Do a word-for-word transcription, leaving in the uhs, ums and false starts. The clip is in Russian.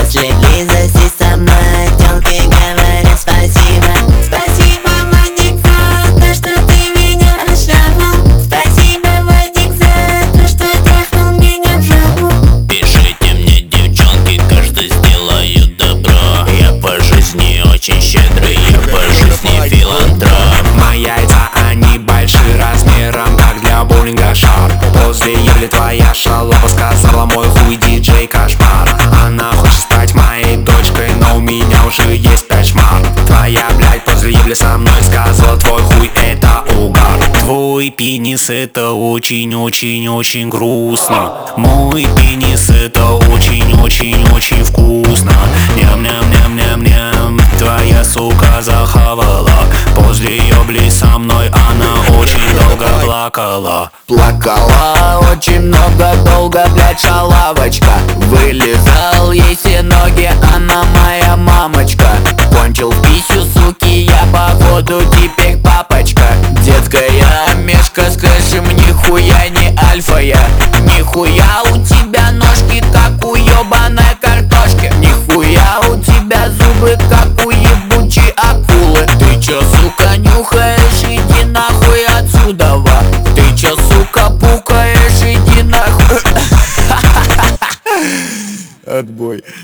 После близости со мной тёлки говорят спасибо. Спасибо, Вадик, за то, что ты меня расшарнул. Спасибо, Вадик, за то, что трахнул меня в жопу. Пишите мне, девчонки, каждый сделает добро. Я по жизни очень щедрый, я по жизни филантроп. Мои яйца, они большие размером, как для боулинга шар. После ебли твоя шалопа сказала: мой хуй диджей кошмар. Она хочет стать моей дочкой, но у меня уже есть пять шмар. Твоя, блядь, после ебли со мной сказала: твой хуй это угар. Твой пенис это очень-очень-очень грустно. Мой пенис это очень-очень-очень вкусно. Ням-ням-ням-ням-ням. Твоя сука захавала. После ебли со мной она очень долго плакала. Плакала очень много, долго, блядь, шалавочка. Вылезал ей все ноги, она моя мамочка. Кончил в писю, суки, я походу теперь папочка. Детская мешка, скажи, нихуя не альфа я. Нихуя у тебя ножки, как у ебаной картошки. Нихуя у тебя зубы, как у ебучей акулы. Ты чё, сука, нюхаешь? Иди нахуй отсюда, ва. Ты чё, сука, пукаешь? Иди нахуй. Отбой.